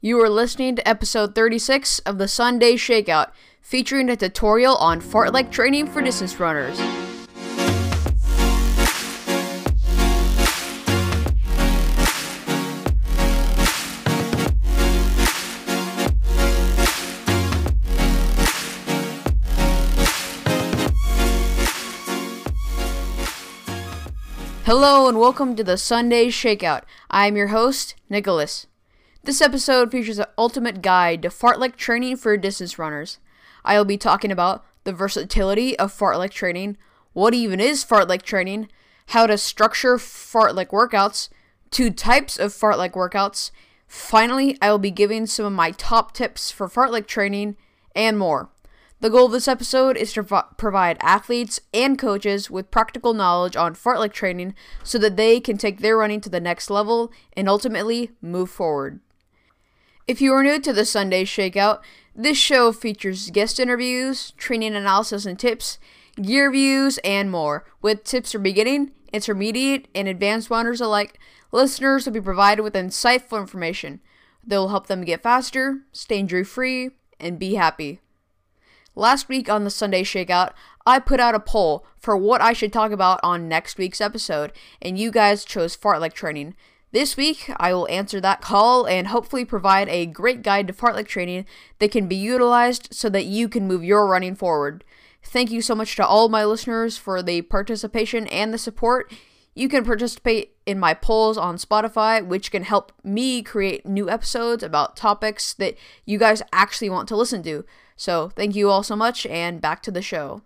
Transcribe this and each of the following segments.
You are listening to episode 36 of the Sunday Shakeout, featuring a tutorial on fartlek training for distance runners. Hello and welcome to the Sunday Shakeout. I am your host, Nicholas. This episode features an ultimate guide to fartlek training for distance runners. I will be talking about the versatility of fartlek training, what even is fartlek training, how to structure fartlek workouts, 2 types of fartlek workouts. Finally, I will be giving some of my top tips for fartlek training and more. The goal of this episode is to provide athletes and coaches with practical knowledge on fartlek training so that they can take their running to the next level and ultimately move forward. If you are new to the Sunday Shakeout, this show features guest interviews, training analysis and tips, gear reviews, and more. With tips for beginning, intermediate, and advanced runners alike, listeners will be provided with insightful information that will help them get faster, stay injury-free, and be happy. Last week on the Sunday Shakeout, I put out a poll for what I should talk about on next week's episode, and you guys chose fartlek training. This week, I will answer that call and hopefully provide a great guide to fartlek training that can be utilized so that you can move your running forward. Thank you so much to all my listeners for the participation and the support. You can participate in my polls on Spotify, which can help me create new episodes about topics that you guys actually want to listen to. So, thank you all so much, and back to the show.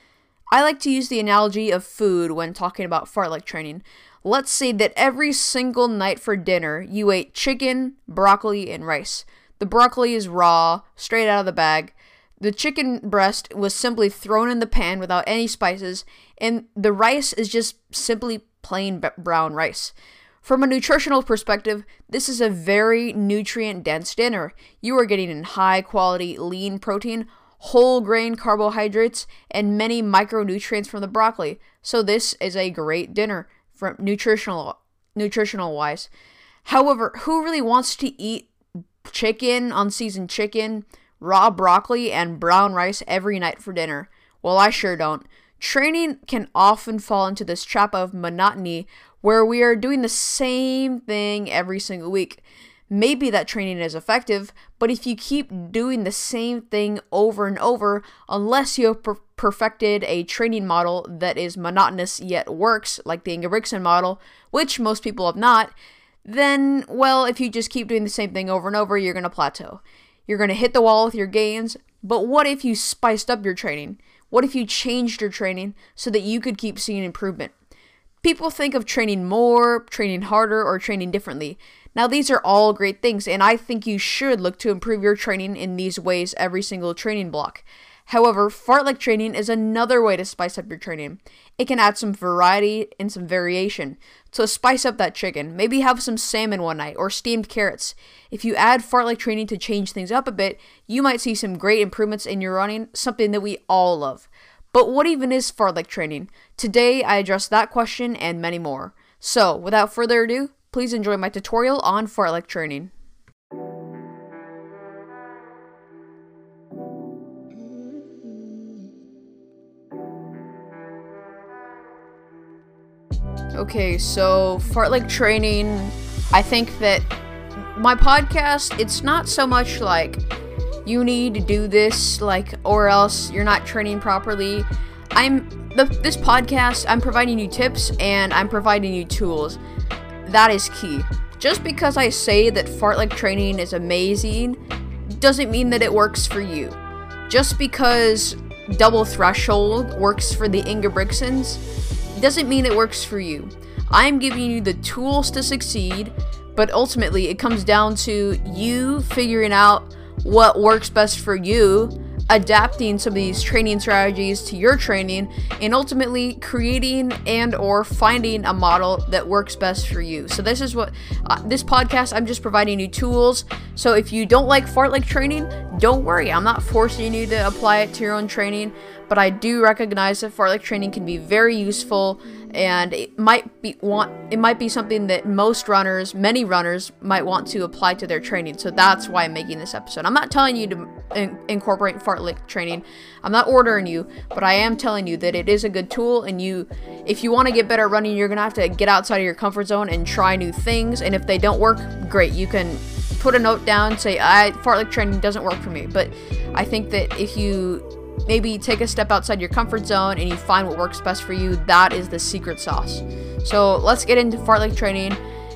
I like to use the analogy of food when talking about fartlek training. Let's say that every single night for dinner, you ate chicken, broccoli, and rice. The broccoli is raw, straight out of the bag. The chicken breast was simply thrown in the pan without any spices, and the rice is just simply plain brown rice. From a nutritional perspective, this is a very nutrient-dense dinner. You are getting in high-quality lean protein, whole grain carbohydrates, and many micronutrients from the broccoli. So this is a great dinner from nutritional wise. However, who really wants to eat chicken, unseasoned chicken, raw broccoli, and brown rice every night for dinner? Well, I sure don't. Training can often fall into this trap of monotony where we are doing the same thing every single week. Maybe that training is effective, but if you keep doing the same thing over and over, unless you have perfected a training model that is monotonous yet works, like the Ingebrigtsen model, which most people have not, then, well, if you just keep doing the same thing over and over, you're going to plateau. You're going to hit the wall with your gains, but what if you spiced up your training? What if you changed your training so that you could keep seeing improvement? People think of training more, training harder, or training differently. Now, these are all great things, and I think you should look to improve your training in these ways every single training block. However, fartlek training is another way to spice up your training. It can add some variety and some variation. So spice up that chicken. Maybe have some salmon one night or steamed carrots. If you add fartlek training to change things up a bit, you might see some great improvements in your running, something that we all love. But what even is fartlek training? Today, I address that question and many more. So, without further ado, please enjoy my tutorial on fartlek training. Okay, so fartlek training, I think that my podcast, it's not so much like you need to do this, or else you're not training properly. This podcast, I'm providing you tips and I'm providing you tools. That is key. Just because I say that fartlek training is amazing doesn't mean that it works for you. Just because double threshold works for the Ingebrigtsens doesn't mean it works for you. I'm giving you the tools to succeed, but ultimately it comes down to you figuring out what works best for you, adapting some of these training strategies to your training, and ultimately creating and or finding a model that works best for you. So this is what this podcast, I'm just providing you tools. So if you don't like fartlek training, don't worry, I'm not forcing you to apply it to your own training, but I do recognize that fartlek training can be very useful, and it might be something that many runners might want to apply to their training. So that's why I'm making this episode. I'm not telling you to incorporate fartlek training. I'm not ordering you, but I am telling you that it is a good tool, and if you want to get better at running, you're gonna have to get outside of your comfort zone and try new things. And if they don't work, great, you can put a note down, say fartlek training doesn't work for me. But I think that if you maybe take a step outside your comfort zone and you find what works best for you, that is the secret sauce. So let's get into fartlek training.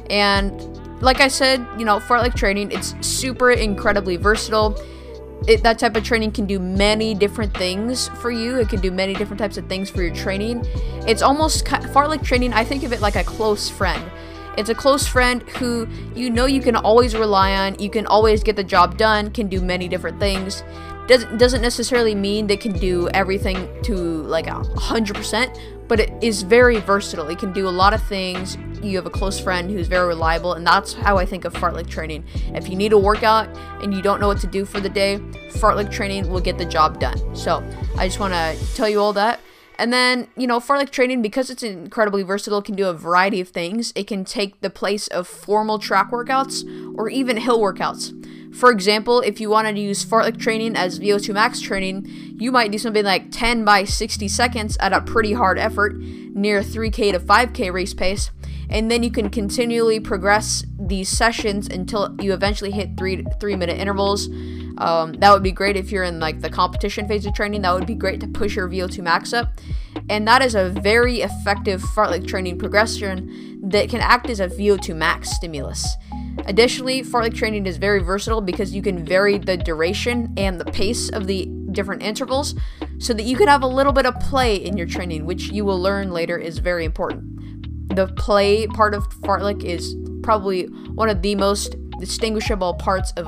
And like I said, fartlek training, it's super incredibly versatile. That type of training can do many different things for you. It can do many different types of things for your training. It's almost fartlek training, I think of it like a close friend. It's a close friend who you can always rely on, you can always get the job done, can do many different things. Doesn't necessarily mean they can do everything to like 100%, but it is very versatile. It can do a lot of things. You have a close friend who's very reliable, and that's how I think of fartlek training. If you need a workout and you don't know what to do for the day, fartlek training will get the job done. So I just want to tell you all that. And then, fartlek training, because it's incredibly versatile, can do a variety of things. It can take the place of formal track workouts or even hill workouts. For example, if you wanted to use fartlek training as VO2 max training, you might do something like 10 by 60 seconds at a pretty hard effort, near 3K to 5K race pace, and then you can continually progress these sessions until you eventually hit 3-minute intervals. That would be great if you're in like the competition phase of training. That would be great to push your VO2 max up. And that is a very effective fartlek training progression that can act as a VO2 max stimulus. Additionally, fartlek training is very versatile because you can vary the duration and the pace of the different intervals so that you can have a little bit of play in your training, which you will learn later is very important. The play part of fartlek is probably one of the most distinguishable parts of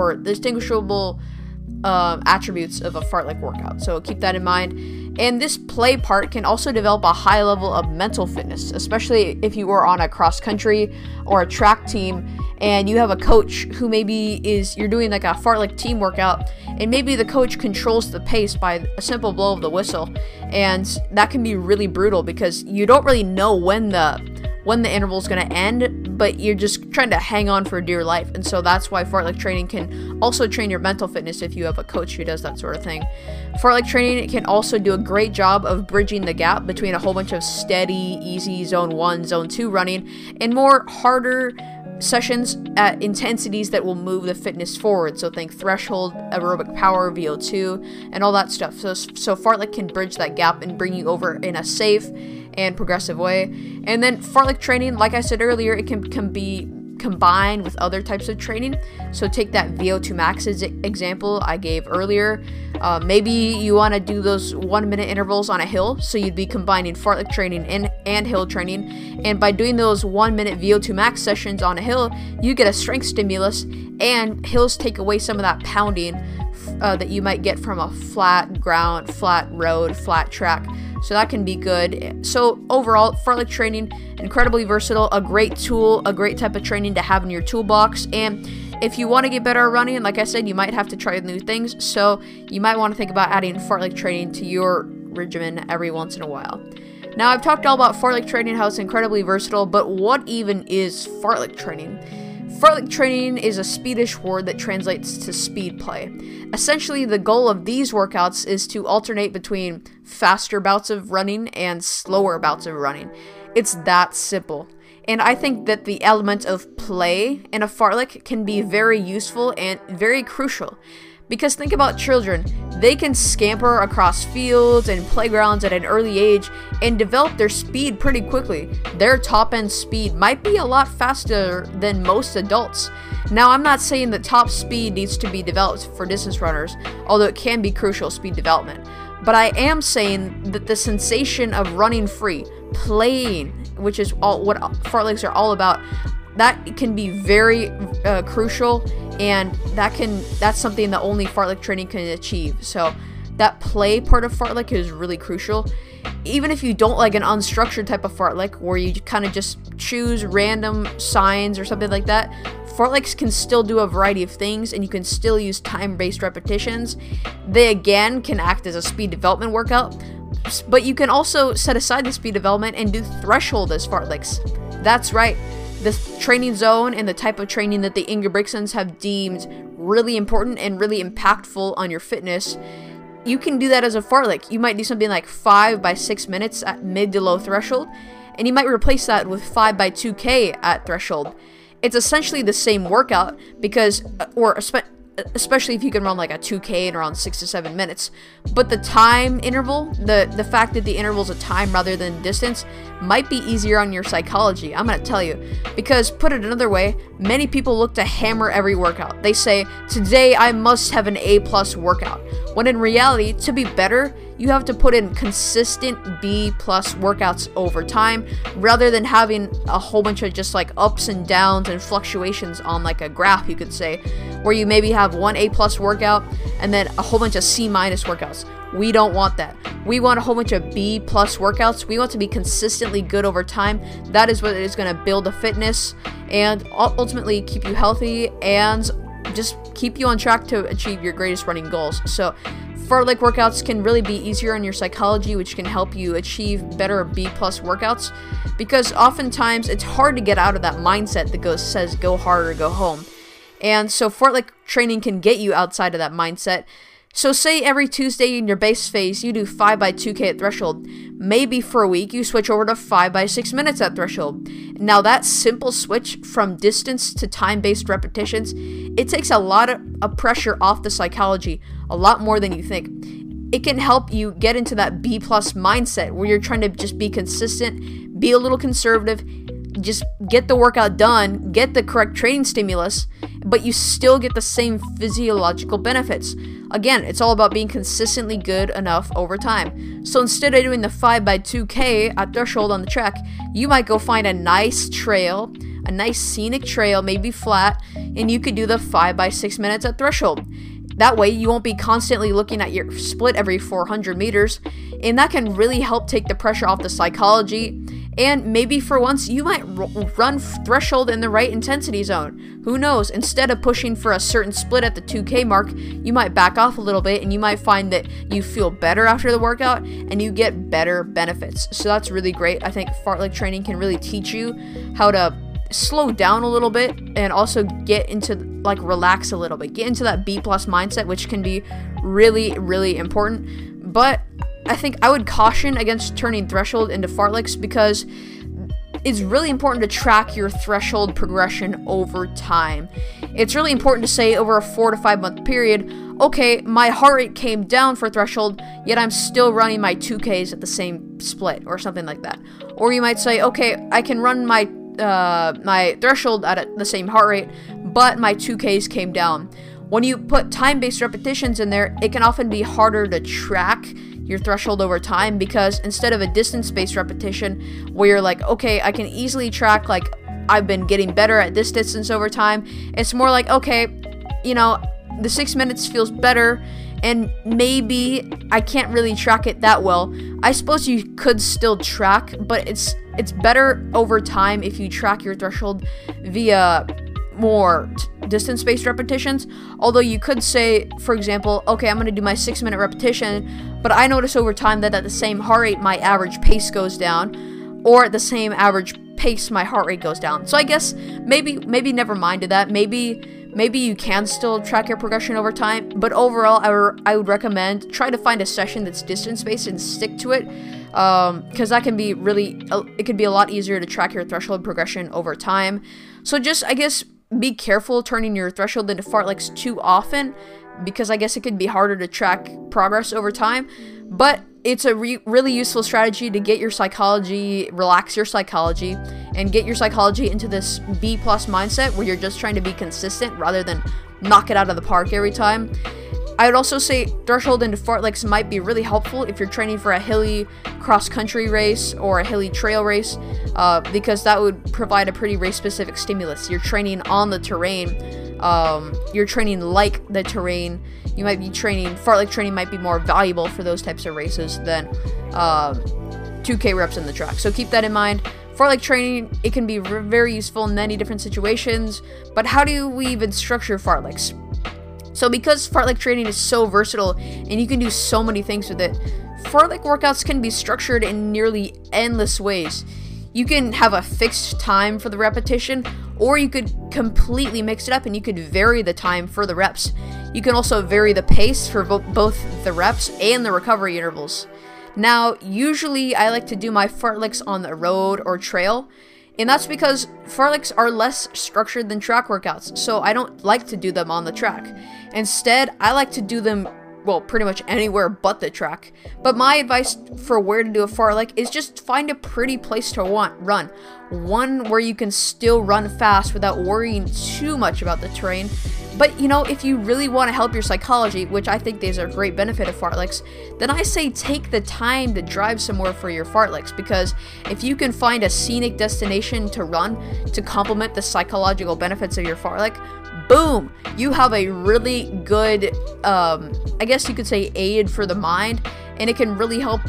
attributes of a fartlek workout. So keep that in mind. And this play part can also develop a high level of mental fitness, especially if you are on a cross country or a track team and you have a coach who you're doing like a fartlek team workout, and maybe the coach controls the pace by a simple blow of the whistle, and that can be really brutal because you don't really know when the interval is going to end, but you're just trying to hang on for dear life. And so that's why fartlek training can also train your mental fitness if you have a coach who does that sort of thing. Fartlek training can also do a great job of bridging the gap between a whole bunch of steady, easy zone 1, zone 2 running and more harder sessions at intensities that will move the fitness forward. So think threshold, aerobic power, VO2, and all that stuff. So fartlek can bridge that gap and bring you over in a safe and progressive way. And then fartlek training, like I said earlier, it can be combined with other types of training. So take that VO2 max example I gave earlier. Maybe you want to do those 1-minute intervals on a hill, so you'd be combining fartlek training and hill training. And by doing those 1-minute VO2 max sessions on a hill, you get a strength stimulus, and hills take away some of that pounding that you might get from a flat ground, flat road, flat track. So that can be good. So overall, fartlek training, incredibly versatile, a great tool, a great type of training to have in your toolbox. And if you want to get better at running, like I said, you might have to try new things. So you might want to think about adding fartlek training to your regimen every once in a while. Now, I've talked all about fartlek training, how it's incredibly versatile, but what even is fartlek training? Fartlek training is a Swedish word that translates to speed play. Essentially, the goal of these workouts is to alternate between faster bouts of running and slower bouts of running. It's that simple. And I think that the element of play in a fartlek can be very useful and very crucial. Because think about children, they can scamper across fields and playgrounds at an early age and develop their speed pretty quickly. Their top end speed might be a lot faster than most adults. Now, I'm not saying that top speed needs to be developed for distance runners, although it can be crucial speed development. But I am saying that the sensation of running free, playing, which is what fartleks are all about, that can be very crucial, and that's something that only fartlek training can achieve. So that play part of fartlek is really crucial. Even if you don't like an unstructured type of fartlek where you kind of just choose random signs or something like that, fartleks can still do a variety of things, and you can still use time-based repetitions. They again can act as a speed development workout, but you can also set aside the speed development and do threshold as fartleks. That's right. The training zone and the type of training that the Ingebrigtsens Brightsons have deemed really important and really impactful on your fitness, you can do that as a fartlek. You might do something like 5 by 6 minutes at mid to low threshold, and you might replace that with 5 by 2K at threshold. It's essentially the same workout because, especially if you can run like a 2K in around 6 to 7 minutes. But the time interval, the fact that the interval's a time rather than distance, might be easier on your psychology. I'm gonna tell you, because put it another way, many people look to hammer every workout. They say, today I must have an A+ workout. When in reality, to be better, you have to put in consistent B+ workouts over time, rather than having a whole bunch of just like ups and downs and fluctuations on like a graph, you could say, where you maybe have one A+ workout and then a whole bunch of C- workouts. We don't want that. We want a whole bunch of B+ workouts. We want to be consistently good over time. That is what is going to build a fitness and ultimately keep you healthy and just keep you on track to achieve your greatest running goals. So fartlek workouts can really be easier on your psychology, which can help you achieve better B+ workouts, because oftentimes it's hard to get out of that mindset that says go hard or go home. And so fartlek training can get you outside of that mindset. So say every Tuesday in your base phase, you do 5 by 2K at threshold. Maybe for a week, you switch over to 5 by 6 minutes at threshold. Now that simple switch from distance to time-based repetitions, it takes a lot of pressure off the psychology, a lot more than you think. It can help you get into that B+ mindset where you're trying to just be consistent, be a little conservative, just get the workout done, get the correct training stimulus, but you still get the same physiological benefits. Again, it's all about being consistently good enough over time. So instead of doing the 5 by 2K at threshold on the track, you might go find a nice trail, a nice scenic trail, maybe flat, and you could do the 5 by 6 minutes at threshold. That way, you won't be constantly looking at your split every 400 meters, and that can really help take the pressure off the psychology. And maybe for once, you might run threshold in the right intensity zone. Who knows? Instead of pushing for a certain split at the 2K mark, you might back off a little bit, and you might find that you feel better after the workout, and you get better benefits. So that's really great. I think fartlek training can really teach you how to slow down a little bit and also get into, like, relax a little bit. Get into that B+ mindset, which can be really, really important. But I think I would caution against turning threshold into fartleks, because it's really important to track your threshold progression over time. It's really important to say over a 4 to 5 month period, okay, my heart rate came down for threshold, yet I'm still running my 2Ks at the same split, or something like that. Or you might say, okay, I can run my threshold at the same heart rate, but my 2Ks came down. When you put time-based repetitions in there, it can often be harder to track your threshold over time, because instead of a distance-based repetition where you're like, okay, I can easily track, like, I've been getting better at this distance over time, it's more like, okay, you know, the 6 minutes feels better, and maybe I can't really track it that well. I suppose you could still track, but it's better over time if you track your threshold via more distance-based repetitions. Although you could say, for example, okay, I'm going to do my 6 minute repetition, but I notice over time that at the same heart rate my average pace goes down, or at the same average pace my heart rate goes down. So I guess maybe never mind to that. Maybe you can still track your progression over time, but overall I would recommend try to find a session that's distance-based and stick to it, because that can be it can be a lot easier to track your threshold progression over time. So just, I guess, be careful turning your threshold into fartleks too often, because I guess it could be harder to track progress over time. But it's a really useful strategy to get your psychology, relax your psychology, and get your psychology into this B+ mindset where you're just trying to be consistent rather than knock it out of the park every time. I would also say threshold into fartleks might be really helpful if you're training for a hilly cross-country race or a hilly trail race, because that would provide a pretty race-specific stimulus. You're training on the terrain, you're training like the terrain. You might be training, fartlek training might be more valuable for those types of races than 2K reps in the track. So keep that in mind. Fartlek training, it can be very useful in many different situations, but how do we even structure fartleks? So because fartlek training is so versatile and you can do so many things with it, fartlek workouts can be structured in nearly endless ways. You can have a fixed time for the repetition, or you could completely mix it up and you could vary the time for the reps. You can also vary the pace for both the reps and the recovery intervals. Now, usually I like to do my fartleks on the road or trail, and that's because fartleks are less structured than track workouts, so I don't like to do them on the track. Instead, I like to do them, well, pretty much anywhere but the track. But my advice for where to do a fartlek is just find a pretty place to run. One where you can still run fast without worrying too much about the terrain. But, you know, if you really want to help your psychology, which I think there's a great benefit of fartleks, then I say take the time to drive somewhere for your fartleks, because if you can find a scenic destination to run to complement the psychological benefits of your fartlek, boom, you have a really good, I guess you could say, aid for the mind, and it can really help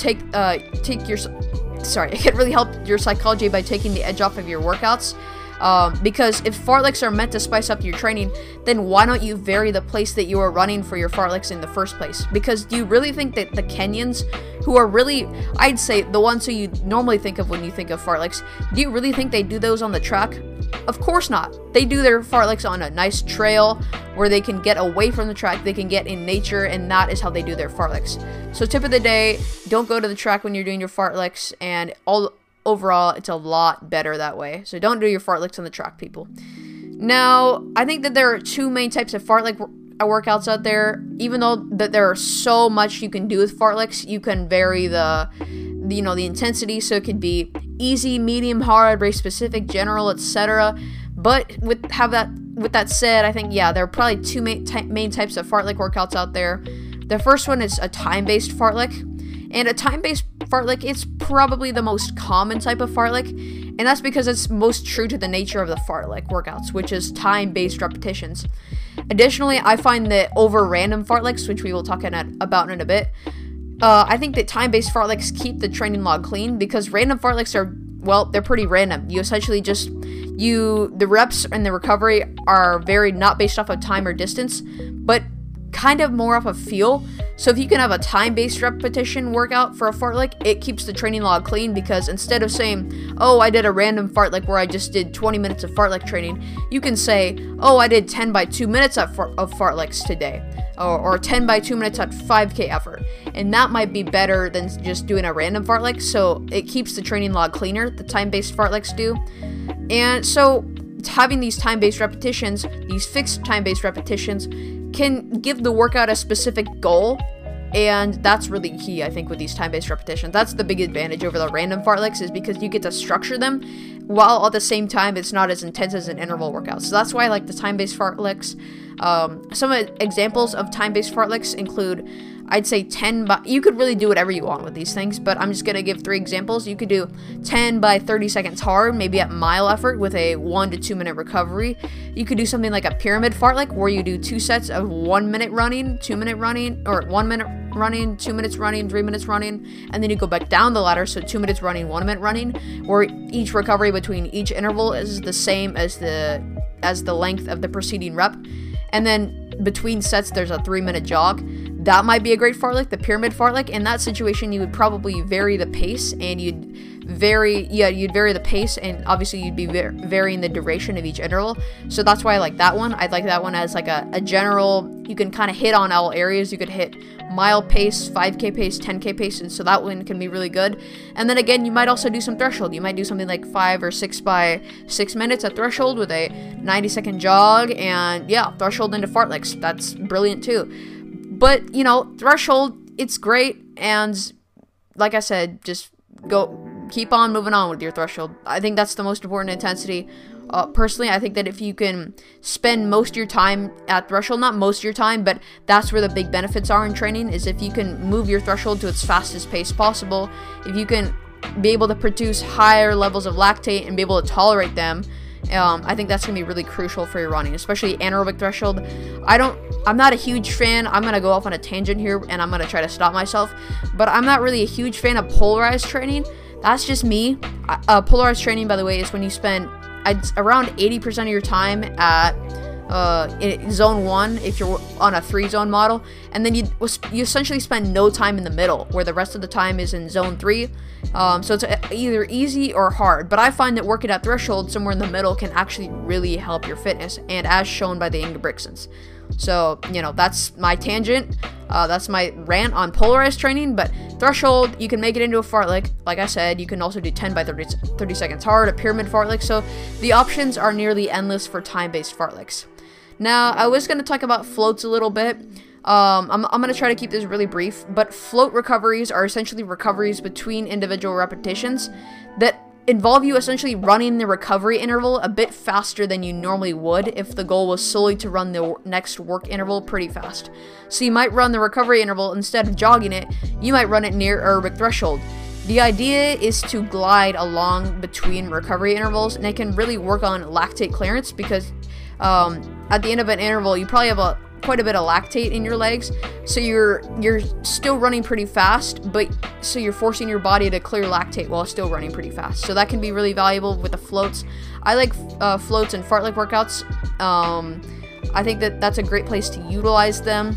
it can really help your psychology by taking the edge off of your workouts. Because if fartleks are meant to spice up your training, then why don't you vary the place that you are running for your fartleks in the first place? Because do you really think that the Kenyans, who are really, I'd say, the ones who you normally think of when you think of fartleks, do you really think they do those on the track? Of course not. They do their fartleks on a nice trail where they can get away from the track, they can get in nature, and that is how they do their fartleks. So tip of the day, don't go to the track when you're doing your fartleks, and overall, it's a lot better that way. So don't do your fartleks on the track, people. Now, I think that there are two main types of fartlek workouts out there. Even though that there are so much you can do with fartleks, you can vary the intensity, so it could be easy, medium, hard, race specific, general, etc. But with that said, I think, yeah, there are probably two main types of fartlek workouts out there. The first one is a time-based fartlek. And a time-based fartlek is probably the most common type of fartlek, and that's because it's most true to the nature of the fartlek workouts, which is time-based repetitions. Additionally, I find that over random fartleks, which we will talk about in a bit, I think that time-based fartleks keep the training log clean, because random fartleks are, well, they're pretty random. You essentially the reps and the recovery are varied not based off of time or distance, but kind of more off of feel. So if you can have a time-based repetition workout for a fartlek, it keeps the training log clean, because instead of saying, oh, I did a random fartlek where I just did 20 minutes of fartlek training, you can say, oh, I did 10 by 2 minutes of fartleks today, or 10 by 2 minutes at 5K effort. And that might be better than just doing a random fartlek, so it keeps the training log cleaner, the time-based fartleks do. And so having these time-based repetitions, these fixed time-based repetitions, can give the workout a specific goal, and that's really key, I think, with these time-based repetitions. That's the big advantage over the random fartleks, is because you get to structure them, while at the same time it's not as intense as an interval workout. So that's why I like the time-based fartleks. Some examples of time-based fartleks include, I'd say 10 by, you could really do whatever you want with these things, but I'm just going to give 3 examples. You could do 10 by 30 seconds hard, maybe at mile effort with a 1 to 2 minute recovery. You could do something like a pyramid fartlek, where you do 2 sets of 1 minute running, 2 minute running, or 1 minute running, 2 minutes running, 3 minutes running, and then you go back down the ladder, so 2 minutes running, 1 minute running, where each recovery between each interval is the same as the length of the preceding rep. And then between sets, there's a 3-minute jog. That might be a great fartlek, the pyramid fartlek. In that situation, you would probably vary the pace, and you'd vary the pace, and obviously you'd be varying the duration of each interval. So that's why I like that one. I'd like that one as like a general, you can kind of hit on all areas. You could hit mile pace, 5K pace, 10K pace, and so that one can be really good. And then again, you might also do some threshold. You might do something like 5 or 6 by 6 minutes at threshold with a 90-second jog, and yeah, threshold into fartleks. That's brilliant too. But, you know, threshold, it's great, and like I said, just keep on moving on with your threshold. I think that's the most important intensity. Personally, I think that if you can spend most of your time at threshold, not most of your time, but that's where the big benefits are in training, is if you can move your threshold to its fastest pace possible, if you can be able to produce higher levels of lactate and be able to tolerate them, I think that's going to be really crucial for your running, especially anaerobic threshold. I'm not a huge fan. I'm going to go off on a tangent here, and I'm going to try to stop myself, but I'm not really a huge fan of polarized training. That's just me. Polarized training, by the way, is when you spend around 80% of your time at in zone 1 if you're on a 3-zone model, and then you essentially spend no time in the middle, where the rest of the time is in zone 3. So it's either easy or hard, but I find that working at threshold somewhere in the middle can actually really help your fitness, and as shown by the Ingebrigtsens. So, you know, that's my tangent. That's my rant on polarized training. But threshold, you can make it into a fartlek. Like I said, you can also do 10 by 30 seconds hard, a pyramid fartlek. So the options are nearly endless for time-based fartleks. Now, I was going to talk about floats a little bit. I'm going to try to keep this really brief, but float recoveries are essentially recoveries between individual repetitions that involve you essentially running the recovery interval a bit faster than you normally would if the goal was solely to run the next work interval pretty fast. So you might run the recovery interval instead of jogging it, you might run it near aerobic threshold. The idea is to glide along between recovery intervals, and it can really work on lactate clearance because at the end of an interval, you probably have quite a bit of lactate in your legs, so you're still running pretty fast, but so you're forcing your body to clear lactate while still running pretty fast. So that can be really valuable with the floats. I like floats and fartlek workouts. I think that's a great place to utilize them.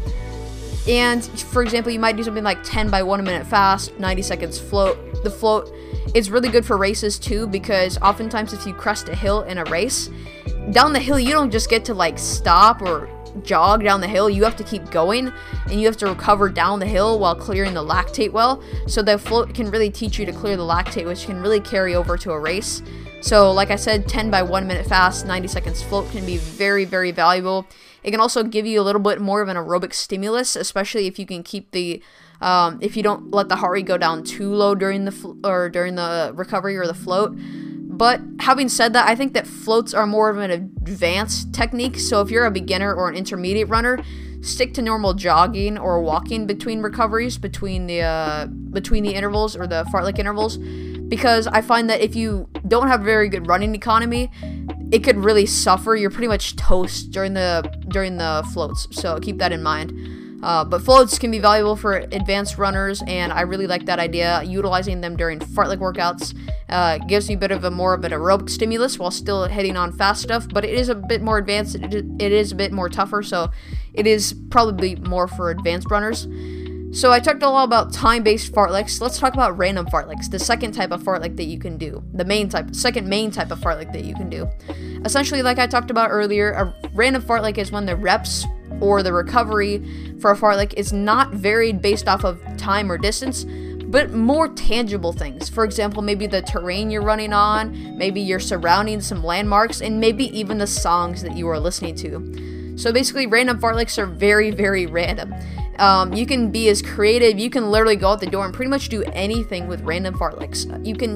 And for example, you might do something like 10 by 1 minute fast, 90 seconds float. The float is really good for races too, because oftentimes if you crest a hill in a race, down the hill you don't just get to like stop or jog down the hill. You have to keep going, and you have to recover down the hill while clearing the lactate well. So the float can really teach you to clear the lactate, which can really carry over to a race. So like I said, 10 by 1 minute fast, 90 seconds float can be very, very valuable. It can also give you a little bit more of an aerobic stimulus, especially if you can keep the if you don't let the heart rate go down too low during the recovery or the float. But having said that, I think that floats are more of an advanced technique. So if you're a beginner or an intermediate runner, stick to normal jogging or walking between recoveries, between the intervals or the fartlek intervals, because I find that if you don't have very good running economy, it could really suffer. You're pretty much toast during the floats. So keep that in mind. But floats can be valuable for advanced runners, and I really like that idea. Utilizing them during fartlek workouts gives you a bit of more of an aerobic stimulus while still hitting on fast stuff, but it is a bit more advanced. It is a bit more tougher, so it is probably more for advanced runners. So I talked a lot about time-based fartleks. Let's talk about random fartleks, the second type of fartlek that you can do, second main type of fartlek that you can do. Essentially, like I talked about earlier, a random fartlek is when the reps or the recovery for a fartlek is not varied based off of time or distance, but more tangible things. For example, maybe the terrain you're running on, maybe you're surrounding some landmarks, and maybe even the songs that you are listening to. So basically, random fartleks are very, very random. You can be as creative. You can literally go out the door and pretty much do anything with random fartleks. You can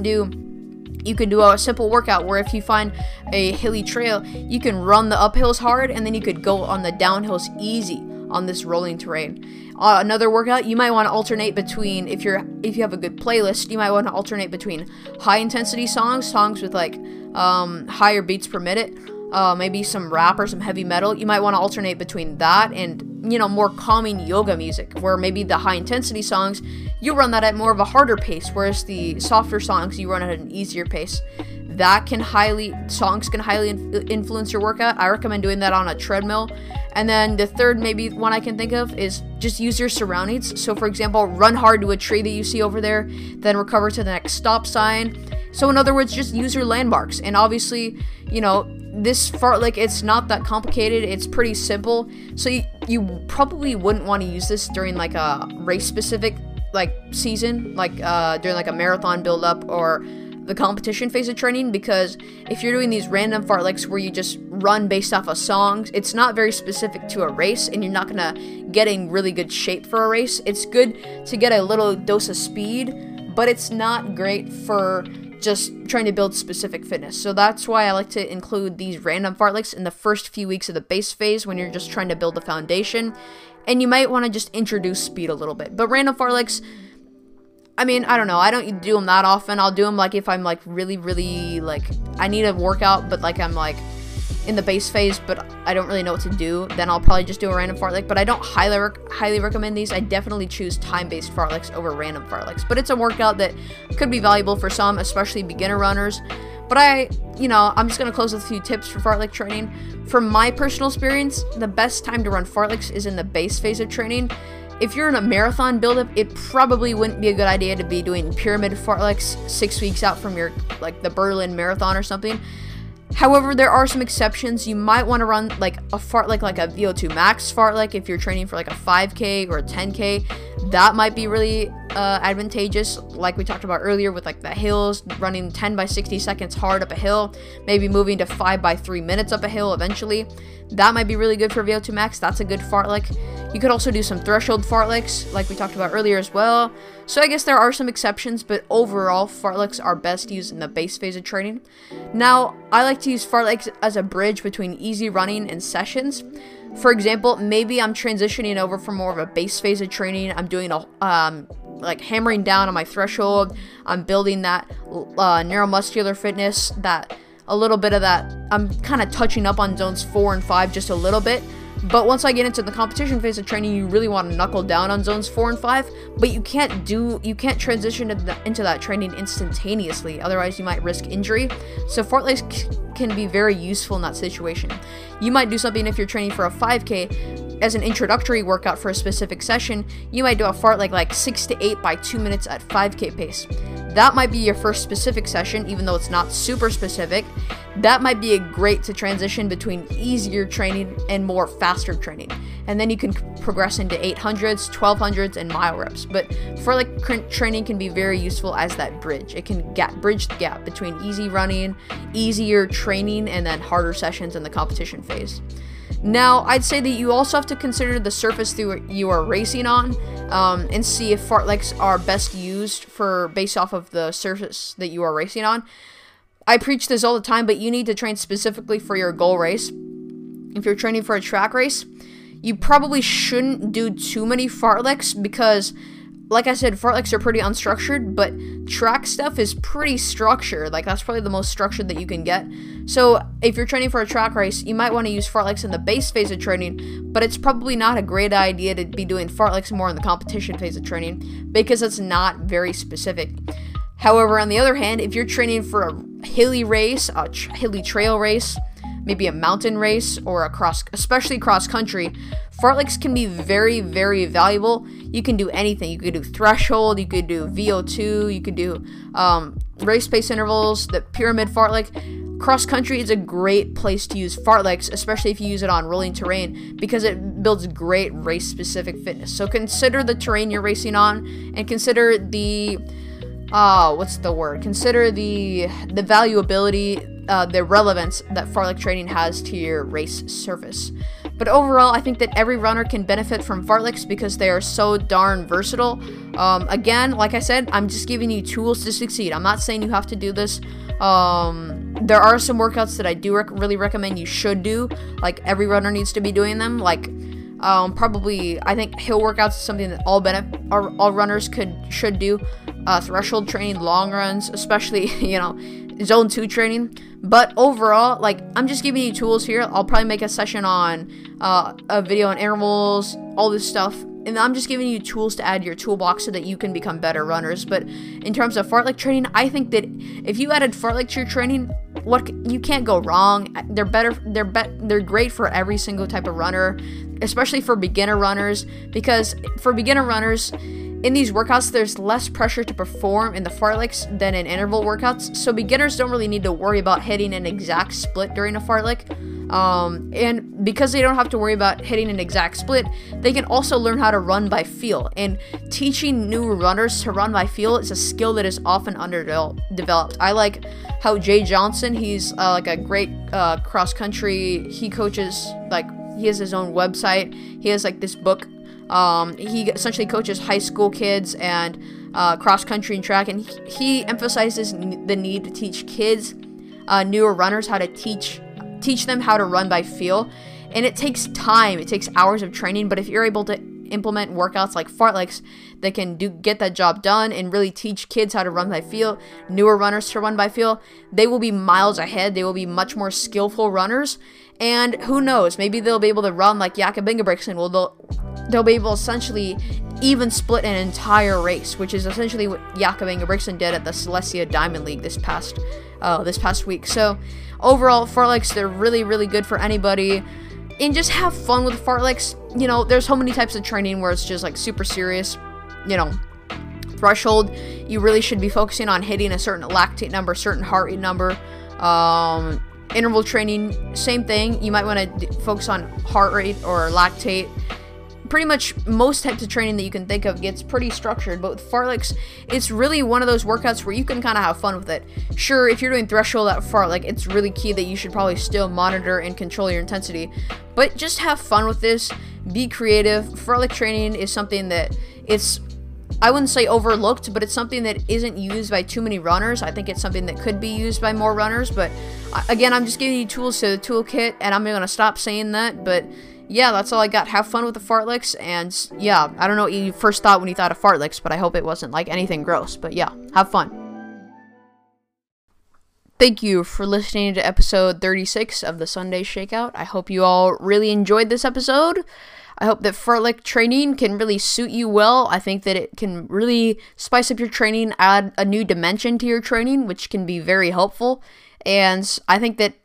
do a simple workout where if you find a hilly trail, you can run the uphills hard, and then you could go on the downhills easy on this rolling terrain. Another workout, you might want to alternate between, if you have a good playlist, you might want to alternate between high intensity songs with like higher beats per minute, maybe some rap or some heavy metal. You might want to alternate between that and, you know, more calming yoga music, where maybe the high intensity songs, you run that at more of a harder pace, whereas the softer songs, you run at an easier pace. Songs can highly influence your workout. I recommend doing that on a treadmill. And then the third maybe one I can think of is just use your surroundings. So for example, run hard to a tree that you see over there, then recover to the next stop sign. So in other words, just use your landmarks. And obviously, you know, this fartlek, it's not that complicated. It's pretty simple. So you probably wouldn't want to use this during like a race specific like season, like during like a marathon build up or the competition phase of training, because if you're doing these random fartleks where you just run based off of songs, it's not very specific to a race, and you're not gonna get in really good shape for a race. It's good to get a little dose of speed, but it's not great for just trying to build specific fitness. So that's why I like to include these random fartleks in the first few weeks of the base phase when you're just trying to build a foundation, and you might want to just introduce speed a little bit. But random fartleks, I mean, I don't know. I don't do them that often. I'll do them like if I'm like really, really like I need a workout, but like I'm like in the base phase. But I don't really know what to do, then I'll probably just do a random fartlek. But I don't highly recommend these. I definitely choose time-based fartleks over random fartleks. But it's a workout that could be valuable for some, especially beginner runners. But I'm just going to close with a few tips for fartlek training. From my personal experience, the best time to run fartleks is in the base phase of training. If you're in a marathon buildup, it probably wouldn't be a good idea to be doing pyramid fartleks 6 weeks out from your, like, the Berlin Marathon or something. However, there are some exceptions. You might want to run like a fartlek, like a VO2 max fartlek, if you're training for like a 5K or a 10K. That might be really advantageous, like we talked about earlier with like the hills, running 10 by 60 seconds hard up a hill, maybe moving to 5 by 3 minutes up a hill eventually. That might be really good for VO2 max. That's a good fartlek. You could also do some threshold fartleks, like we talked about earlier as well. So I guess there are some exceptions, but overall, fartleks are best used in the base phase of training. Now, I like to use fartleks as a bridge between easy running and sessions. For example, maybe I'm transitioning over from more of a base phase of training. I'm doing like hammering down on my threshold. I'm building that neuromuscular fitness, that a little bit of that. I'm kind of touching up on zones 4 and 5 just a little bit. But once I get into the competition phase of training, you really want to knuckle down on zones 4 and 5, but you can't transition into that training instantaneously, otherwise you might risk injury. So fartleks can be very useful in that situation. You might do something if you're training for a 5K as an introductory workout for a specific session. You might do a fartlek like 6 to 8 by 2 minutes at 5K pace. That might be your first specific session, even though it's not super specific. That might be great to transition between easier training and more faster training. And then you can progress into 800s, 1200s, and mile reps. But fartlek training can be very useful as that bridge. It can bridge the gap between easy running, easier training, and then harder sessions in the competition phase. Now, I'd say that you also have to consider the surface that you are racing on, and see if fartleks are best used based off of the surface that you are racing on. I preach this all the time, but you need to train specifically for your goal race. If you're training for a track race, you probably shouldn't do too many fartleks because, like I said, fartleks are pretty unstructured, but track stuff is pretty structured. Like, that's probably the most structured that you can get. So if you're training for a track race, you might want to use fartleks in the base phase of training, but it's probably not a great idea to be doing fartleks more in the competition phase of training because it's not very specific. However, on the other hand, if you're training for a hilly race, a hilly trail race, maybe a mountain race, or especially cross country, fartleks can be very, very valuable. You can do anything. You could do threshold, you could do VO2, you could do race pace intervals, the pyramid fartlek. Cross country is a great place to use fartleks, especially if you use it on rolling terrain, because it builds great race specific fitness. So consider the terrain you're racing on, and consider the consider the valuability, the relevance that fartlek training has to your race surface. But overall, I think that every runner can benefit from fartleks because they are so darn versatile. Again, like I said, I'm just giving you tools to succeed. I'm not saying you have to do this. There are some workouts that I do really recommend you should do. Like, every runner needs to be doing them. Like, probably, I think hill workouts is something that all runners should do. Threshold training, long runs, especially, zone 2 training. But overall, like, I'm just giving you tools here. I'll probably make a session on a video on intervals, all this stuff. And I'm just giving you tools to add to your toolbox so that you can become better runners. But in terms of fartlek training, I think that if you added fartlek to your training, you can't go wrong. They're great for every single type of runner, especially for beginner runners, because for beginner runners, in these workouts, there's less pressure to perform in the fartleks than in interval workouts, so beginners don't really need to worry about hitting an exact split during a fartlek. And because they don't have to worry about hitting an exact split, they can also learn how to run by feel. And teaching new runners to run by feel is a skill that is often underdeveloped. I like how Jay Johnson, he's like a great cross country. He coaches, like, he has his own website. He has like this book. He essentially coaches high school kids and cross country and track, and he emphasizes the need to teach kids, newer runners, how to teach them how to run by feel. And it takes time, it takes hours of training, but if you're able to implement workouts like fartleks that can get that job done and really teach kids how to run by feel, newer runners to run by feel, they will be miles ahead. They will be much more skillful runners, And who knows, maybe they'll be able to run like Jakob Ingebrigtsen. Well, they'll be able to essentially even split an entire race, which is essentially what Jakob Ingebrigtsen did at the Silesia Diamond League this past week. So overall, fartleks, they're really, really good for anybody. And just have fun with fartleks. You know, there's so many types of training where it's just like super serious. You know, threshold, you really should be focusing on hitting a certain lactate number, certain heart rate number. Interval training, same thing. You might want to focus on heart rate or lactate. Pretty much most types of training that you can think of gets pretty structured, but with fartleks, it's really one of those workouts where you can kind of have fun with it. Sure, if you're doing threshold at fartlek, it's really key that you should probably still monitor and control your intensity, but just have fun with this, be creative. Fartlek training is something that I wouldn't say overlooked, but it's something that isn't used by too many runners. I think it's something that could be used by more runners, but again, I'm just giving you tools to the toolkit, and I'm going to stop saying that, but yeah, that's all I got. Have fun with the fartleks, and yeah, I don't know what you first thought when you thought of fartleks, but I hope it wasn't like anything gross, but yeah, have fun. Thank you for listening to episode 36 of the Sunday Shakeout. I hope you all really enjoyed this episode. I hope that fartlek training can really suit you well. I think that it can really spice up your training, add a new dimension to your training, which can be very helpful, and I think that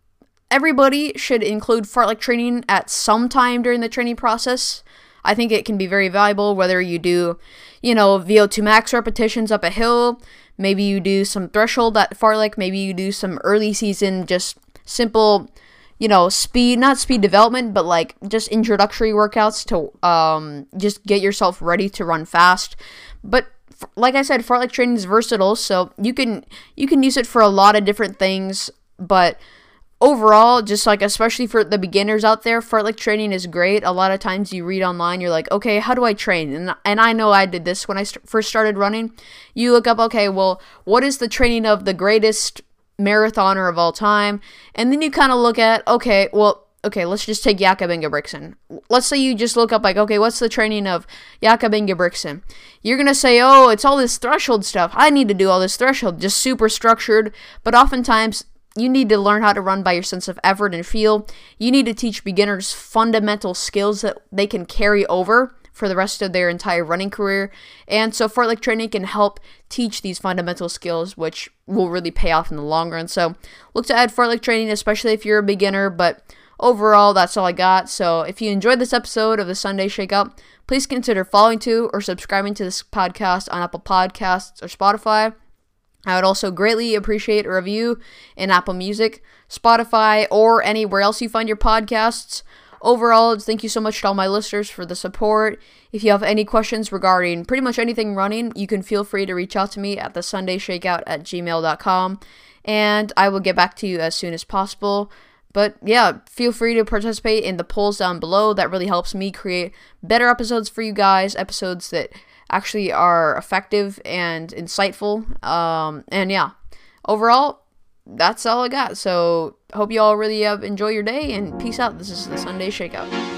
everybody should include fartlek training at some time during the training process. I think it can be very valuable, whether you do, you know, VO2 max repetitions up a hill, maybe you do some threshold at fartlek, maybe you do some early season, just simple, you know, not speed development, but like just introductory workouts to just get yourself ready to run fast. But like I said, fartlek training is versatile, so you can use it for a lot of different things, but overall, just like especially for the beginners out there, fartlek training is great. A lot of times you read online, you're like, okay, how do I train? And I know I did this when I first started running. You look up, okay, well, what is the training of the greatest marathoner of all time? And then you kind of look at, okay, let's just take Jakob Ingebrigtsen. Let's say you just look up like, okay, what's the training of Jakob Ingebrigtsen? You're going to say, oh, it's all this threshold stuff. I need to do all this threshold, just super structured. But oftentimes, you need to learn how to run by your sense of effort and feel. You need to teach beginners fundamental skills that they can carry over for the rest of their entire running career. And so fartlek training can help teach these fundamental skills, which will really pay off in the long run. So look to add fartlek training, especially if you're a beginner. But overall, that's all I got. So if you enjoyed this episode of the Sunday Shakeout, please consider following to or subscribing to this podcast on Apple Podcasts or Spotify. I would also greatly appreciate a review in Apple Music, Spotify, or anywhere else you find your podcasts. Overall, thank you so much to all my listeners for the support. If you have any questions regarding pretty much anything running, you can feel free to reach out to me at thesundayshakeout@gmail.com, and I will get back to you as soon as possible. But yeah, feel free to participate in the polls down below. That really helps me create better episodes for you guys, episodes that actually are effective and insightful. And yeah, overall, that's all I got. So hope you all really enjoy your day, and peace out. This is the Sunday Shakeout.